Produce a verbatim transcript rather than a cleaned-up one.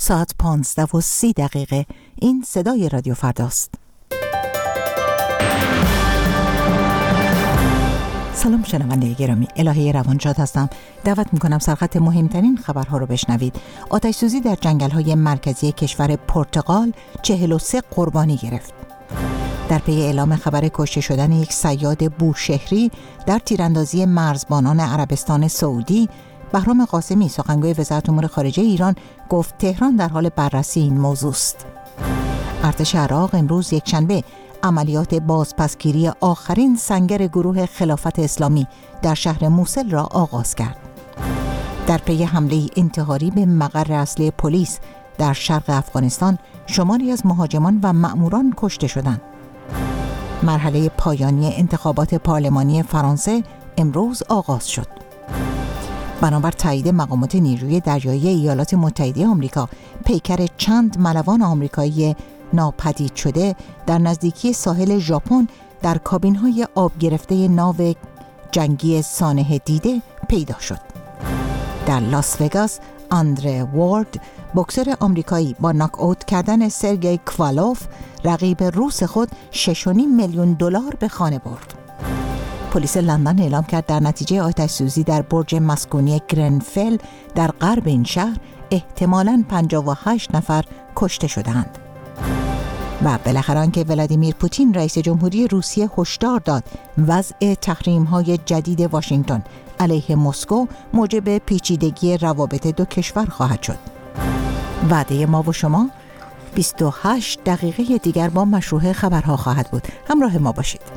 ساعت پانزده و سی دقیقه. این صدای رادیو فرداست. سلام شنونده گرامی، الهه روانشاد هستم. دعوت میکنم سرخط مهمترین خبرها رو بشنوید. آتش سوزی در جنگل‌های مرکزی کشور پرتغال چهل و سه قربانی گرفت. در پی اعلام خبر کشته شدن یک صیاد بوشهری در تیراندازی مرزبانان عربستان سعودی، بهرام قاسمی سخنگوی وزارت امور خارجه ایران گفت تهران در حال بررسی این موضوع است. ارتش عراق امروز یکشنبه عملیات بازپسگیری آخرین سنگر گروه خلافت اسلامی در شهر موصل را آغاز کرد. در پی حمله انتحاری به مقر اصلی پلیس در شرق افغانستان، شماری از مهاجمان و مأموران کشته شدند. مرحله پایانی انتخابات پارلمانی فرانسه امروز آغاز شد. بنابر تایید مقامات نیروی دریایی ایالات متحده آمریکا، پیکر چند ملوان آمریکایی ناپدید شده در نزدیکی ساحل ژاپن در کابین‌های آب گرفته ناو جنگی سانحه دیده پیدا شد. در لاس وگاس، آندره وارد، بوکسور آمریکایی، با ناک اوت کردن سرگئی کوالوف، رقیب روس خود، شش و نیم میلیون دلار به خانه برد. پلیس لندن اعلام کرد در نتیجه آتش سوزی در برج مسکونی گرنفل در غرب این شهر احتمالاً پنجاه و هشت نفر کشته شدند. و بالاخره آنکه ولادیمیر پوتین رئیس جمهوری روسیه هشدار داد وضع تحریم‌های جدید واشنگتن علیه مسکو موجب پیچیدگی روابط دو کشور خواهد شد. وعده ما و شما بیست و هشت دقیقه دیگر با مشروع خبرها خواهد بود. همراه ما باشید.